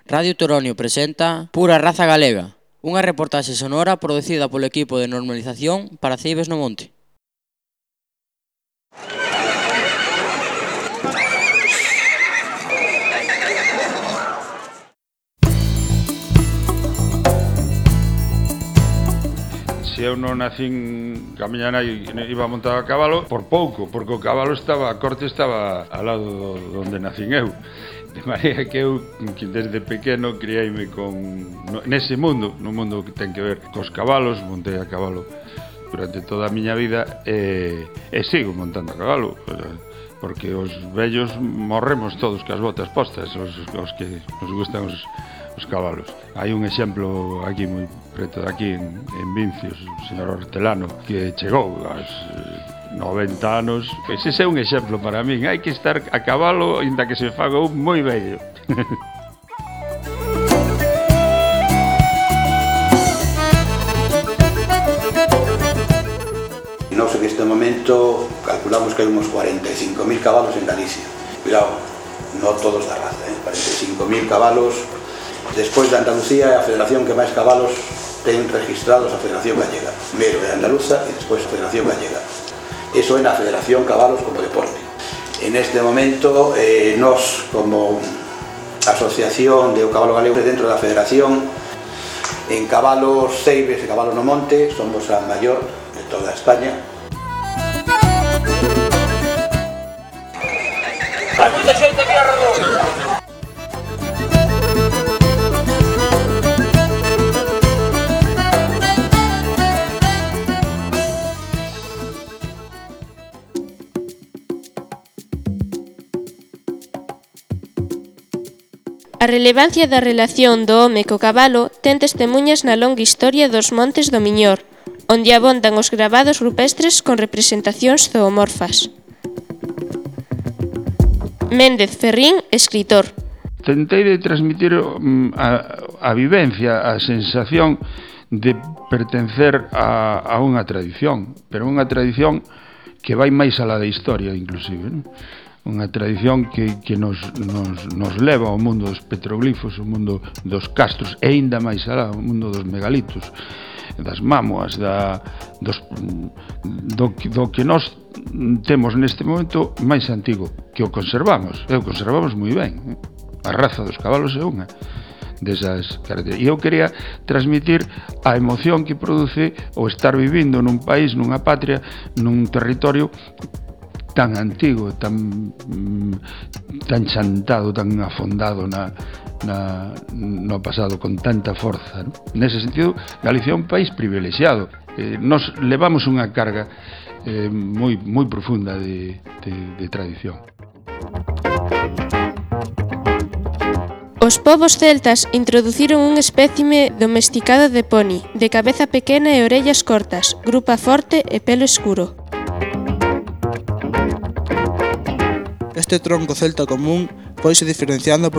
Radio Toronio presenta Pura Raza Galega, unha reportaxe sonora producida polo equipo de normalización para Ceibes no Monte. Se eu non nacín que a miña nai iba montado a cabalo por pouco, porque o cabalo estaba, a corte estaba ao lado onde nacín eu. De maneira que eu, desde pequeno, criei-me nese mundo, no mundo que ten que ver cos cabalos, montei a cabalo durante toda a miña vida e sigo montando a cabalo, porque os vellos morremos todos cas botas postas, os que nos gustan os cabalos. Hai un exemplo aquí moi preto de aquí en Vincios, o señor Hortelano, que chegou aos 90 anos. Ese é un exemplo para min. Hai que estar a cabalo inda que se faga un moi vello. Nós en este momento calculamos que hai uns 45.000 cabalos en Galicia. Cuidado, non todos da raza, 45.000 cabalos. Despois de Andalucía é a federación que máis cabalos ten registrados a Federación Gallega. Primeiro é Andaluza e despois a Federación Gallega. Eso é na Federación Cabalos como deporte. En este momento, nós como asociación de o cabalo galego dentro da federación, en cabalos Ceibes e cabalos no monte, somos a maior de toda España. A relevancia da relación do home co cabalo ten testemuñas na longa historia dos Montes do Miñor, onde abondan os gravados rupestres con representacións zoomorfas. Méndez Ferrín, escritor. Tentei de transmitir a vivencia, a sensación de pertencer a unha tradición, pero unha tradición que vai máis alá da historia, inclusive, non? Unha tradición que nos leva ao mundo dos petroglifos, ao mundo dos castros e aínda máis alá, ao mundo dos megalitos, das mámoas, do que nós temos neste momento máis antigo, que o conservamos, e o conservamos moi ben. A raza dos cabalos é unha desas características. E eu quería transmitir a emoción que produce o estar vivindo nun país, nunha patria, nun territorio tan antigo, tan chantado, tan afondado no pasado, con tanta forza, ¿no? Nese sentido, Galicia é un país privilexiado. Nos levamos unha carga moi profunda de tradición. Os povos celtas introduciron un espécime domesticado de poni, de cabeza pequena e orellas cortas, grupa forte e pelo escuro. Este tronco celta común foise diferenciando por